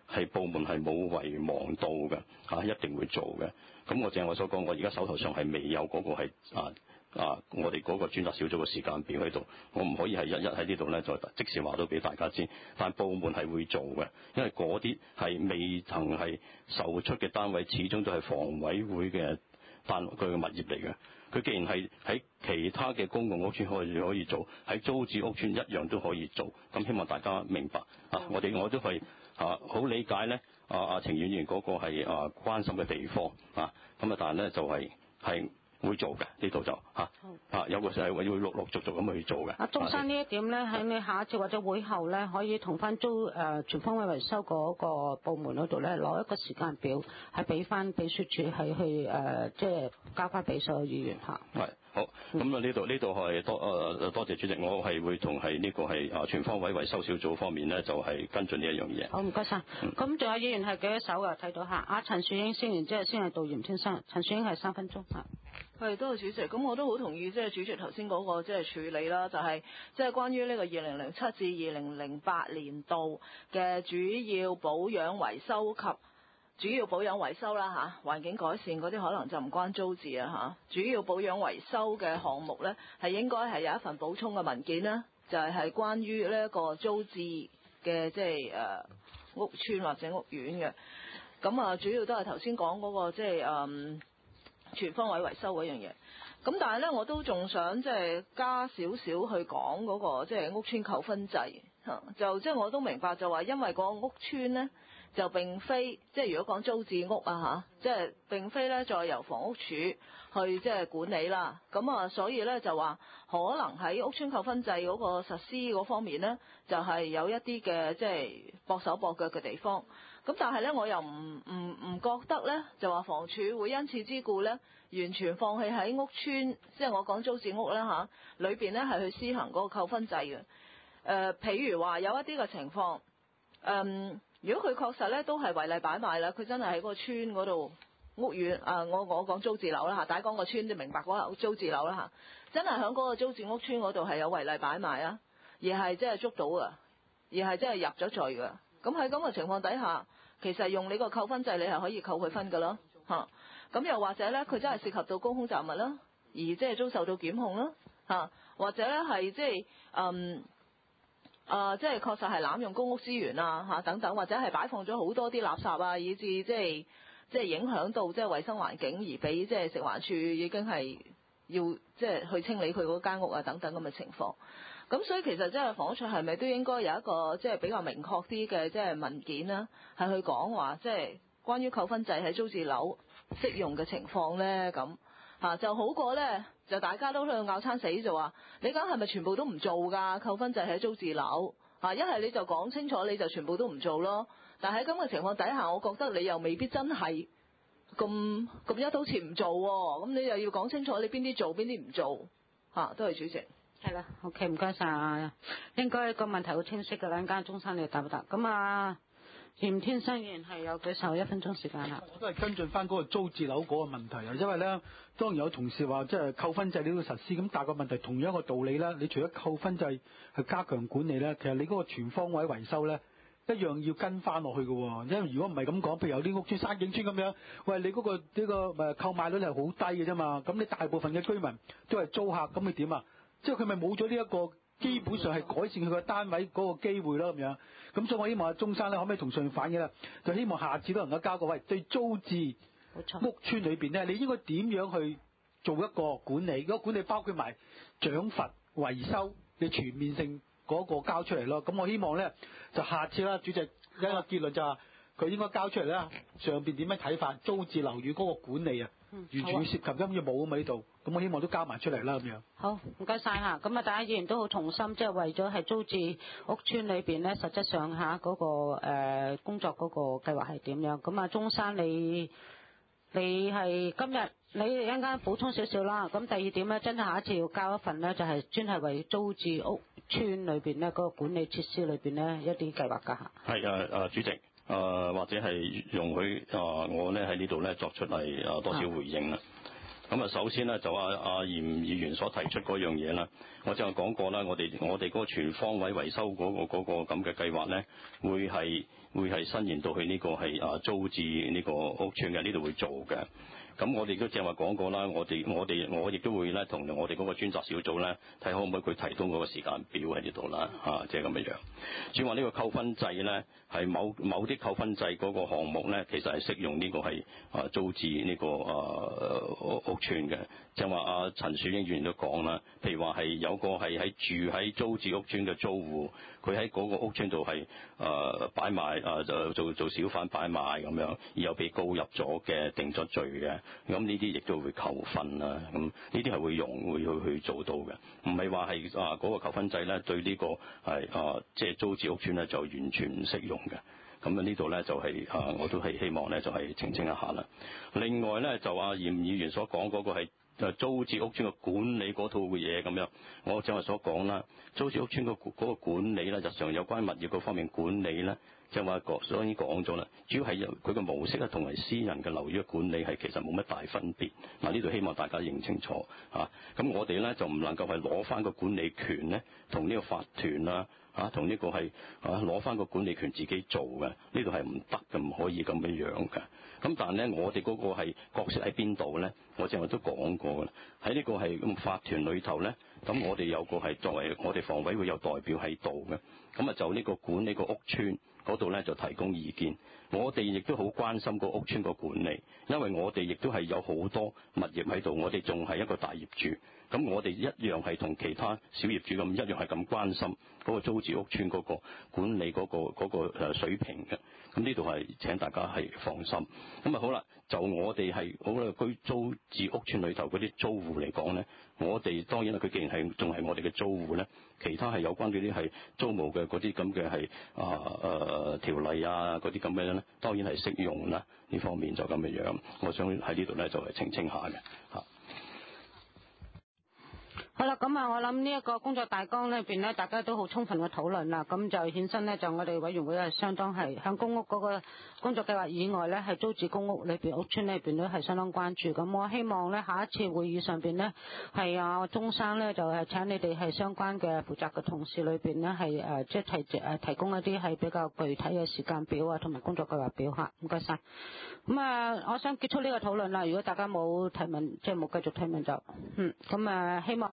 係部門係冇遺忘到嘅，一定會做嘅。咁我正如我所講，我而家手頭上係未有嗰個係我哋嗰個專責小組嘅時間表喺度，我唔可以係一喺呢度咧就即時話到俾大家知。但部門係會做嘅，因為嗰啲係未曾係售出嘅單位，始終都係房委會嘅佢嘅物業嚟嘅。佢既然係喺其他嘅公共屋邨可以做，喺租置屋邨一樣都可以做。咁希望大家明白我都係好理解咧。程議員嗰個係關心嘅地方咁但係咧就係會做嘅，呢度就有個係會陸陸續續咁去做嘅。 中山呢一點咧，喺你下一次或者會後咧，可以同翻全方位維修嗰個部門嗰度咧，攞一個時間表，係俾翻秘書處係去即係交翻俾所有議員嚇。 係好，咁呢度係多謝主席，我係會同係呢個係全方位維修小組方面咧，就係跟進呢一樣嘢。 好，唔該晒。咁仲有議員係舉咗手啊？睇到嚇。陳樹英先，然之後先係杜嚴先生。陳樹英係3分鐘嚇。 係，多謝主席。咁我都好同意即係主席頭先嗰個即係處理啦，就係即係關於呢個2007至2008年度嘅主要保養維修及主要保養維修啦環境改善嗰啲可能就唔關租置主要保養維修嘅項目咧，係應該係有一份補充嘅文件啦，就係關於呢一個租置嘅即係屋邨或者屋苑嘅。咁主要都係頭先講嗰個即係全方位維修嗰樣嘢。咁但係咧，我都仲想即係加少少去講嗰個即係屋邨扣分制就即係我都明白就話，因為個屋邨咧就並非即係如果講租置屋即係並非咧再由房屋署去即係管理啦。咁所以咧就話可能喺屋邨扣分制嗰個實施嗰方面咧，就係有一啲嘅即係駁手駁腳嘅地方。咁但係咧，我又唔覺得咧，就話房署會因此之故咧，完全放棄喺屋邨，即係我講租置屋啦裏邊咧係去施行嗰個扣分制嘅。譬如話有一啲嘅情況，如果佢確實咧都係違例擺賣啦，佢真係喺個村嗰度屋苑我講租置樓啦大家講個村就明白嗰個租置樓啦真係喺嗰個租置屋邨嗰度係有違例擺賣而係即係捉到嘅，而係即係入咗罪嘅。咁喺咁嘅情況底下，其實用你個扣分制，你係可以扣佢分㗎咯咁又或者咧，佢真係涉及到高空雜物啦，而即係遭受到檢控啦或者咧係即係即係確實係濫用公屋資源等等，或者係擺放咗好多啲垃圾以至即係影響到即係衛生環境，而俾即係食環署已經係要即係去清理佢嗰間屋等等咁嘅情況。咁所以其實即係房屋署係咪都應該有一個即係比較明確啲嘅即係文件啦，係去講話即係關於扣分制喺租置樓適用嘅情況咧咁就好過咧就大家都喺度拗餐死就話你梗係咪全部都唔做㗎？扣分制喺租置樓一係你就講清楚，你就全部都唔做咯。但喺咁嘅情況底下，我覺得你又未必真係咁一刀切唔做喎。咁你又要講清楚你邊啲做邊啲唔做都係主席。 係啦 ，OK， 唔該晒。應該個問題好清晰㗎啦，陣間中山你答唔答？咁嚴天生議員係有舉手1分鐘時間啦。 我都係跟進翻嗰個租置樓嗰個問題因為咧當然有同事話即係扣分制你都實施，咁但係個問題同樣一個道理啦。你除咗扣分制去加強管理咧，其實你嗰個全方位維修咧一樣要跟翻落去嘅喎。因為如果唔係咁講，譬如有啲屋邨山景邨咁樣，喂你嗰個呢個購買率係好低嘅啫嘛。咁你大部分嘅居民都係租客，咁你點啊？即係佢咪冇咗呢一個基本上係改善佢個單位嗰個機會咯咁樣。咁所以我希望中山咧可唔可以同上面反映啦？就希望下次都能夠交個位對租置屋邨裏邊咧，你應該點樣去做一個管理？嗰個管理包括埋獎罰、維修嘅全面性嗰個交出嚟咯。咁我希望咧就下次啦，主席一個結論就係佢應該交出嚟啦。上邊點樣睇法？租置樓宇嗰個管理完全要涉及根本冇咁喺度。咁我希望都交埋出嚟啦咁樣。 好，唔該晒嚇。咁大家議員都好同心，即係為咗係租置屋邨裏邊咧，實質上嗰個工作嗰個計劃係點樣？咁中山你係今日你一陣間補充少少啦。咁第二點咧，真係下一次要交一份咧，就係專係為租置屋邨裏邊咧嗰個管理設施裏邊咧一啲計劃㗎嚇。 係主席或者係容許我咧喺呢度咧作出嚟多少回應啦。 咁啊，首先咧就阿嚴議員所提出嗰樣嘢啦，我正話講過啦，我哋嗰個全方位維修嗰個咁嘅計劃咧，會係伸延到去呢個係租置呢個屋邨嘅呢度會做嘅。咁我哋都正話講過啦，我亦都會咧同我哋嗰個專責小組咧睇可唔可以佢提供嗰個時間表喺呢度啦，即係咁嘅樣。至於話呢個扣分制咧，係某啲扣分制嗰個項目咧，其實係適用呢個係租置呢個屋邨嘅。正話阿陳樹英議員都講啦，譬如話係有個係住喺租置屋邨嘅租戶，佢喺嗰個屋邨度係擺賣就做小販擺賣咁樣，而又被告入咗嘅，定咗罪嘅。咁呢啲亦都會扣分啦，咁呢啲係會去做到嘅，唔係話係嗰個扣分制咧對呢個係即係租置屋邨咧就完全唔適用嘅。咁呢度咧就係我都係希望咧就係澄清一下啦。另外咧就阿嚴議員所講嗰個係租置屋邨嘅管理嗰套嘅嘢咁樣，我正話所講啦，租置屋邨嗰個管理咧，日常有關物業嗰方面管理咧。就話所以講咗啦，主要係佢個模式咧，同埋私人嘅樓宇嘅管理係其實冇乜大分別。嗱，呢度希望大家認清楚嚇。咁我哋咧就唔能夠係攞翻個管理權咧，同呢個法團啊同呢個係攞翻個管理權自己做嘅，呢度係唔得嘅，唔可以咁樣樣嘅。咁但係咧，我哋嗰個係角色喺邊度咧？我正話都講過嘅，喺呢個係法團裏頭咧，咁我哋有個係作為我哋房委會有代表喺度嘅，咁啊就呢個管理個屋邨嗰度咧就提供意見。我哋亦都好關心個屋邨個管理，因為我哋亦都係有好多物業喺度，我哋仲係一個大業主，咁我哋一樣係同其他小業主咁一樣係咁關心嗰個租置屋邨嗰個管理嗰個水平嘅。咁呢度係請大家係放心。咁啊好啦，就我哋係好啦，居租置屋邨裏頭嗰啲租戶嚟講咧，我哋當然啦，佢既然係仲係我哋嘅租戶咧，其他係有關嗰啲係租務嘅嗰啲咁嘅係條例啊嗰啲咁嘅咧，當然係適用啦。呢方面就咁嘅樣，我想喺呢度咧就係澄清下嘅嚇。 好啦，咁我諗呢一個工作大綱裏邊咧，大家都好充分嘅討論啦。咁就衍生咧，就我哋委員會係相當係響公屋嗰個工作計劃以外咧，係租置公屋裏邊屋邨裏邊都係相當關注。咁我希望咧下一次會議上邊咧，係鍾生咧就係請你哋係相關嘅負責嘅同事裏邊咧係即係提供一啲係比較具體嘅時間表啊，同埋工作計劃表嚇。唔該晒。咁我想結束呢個討論啦。如果大家冇提問，即係冇繼續提問就咁希望。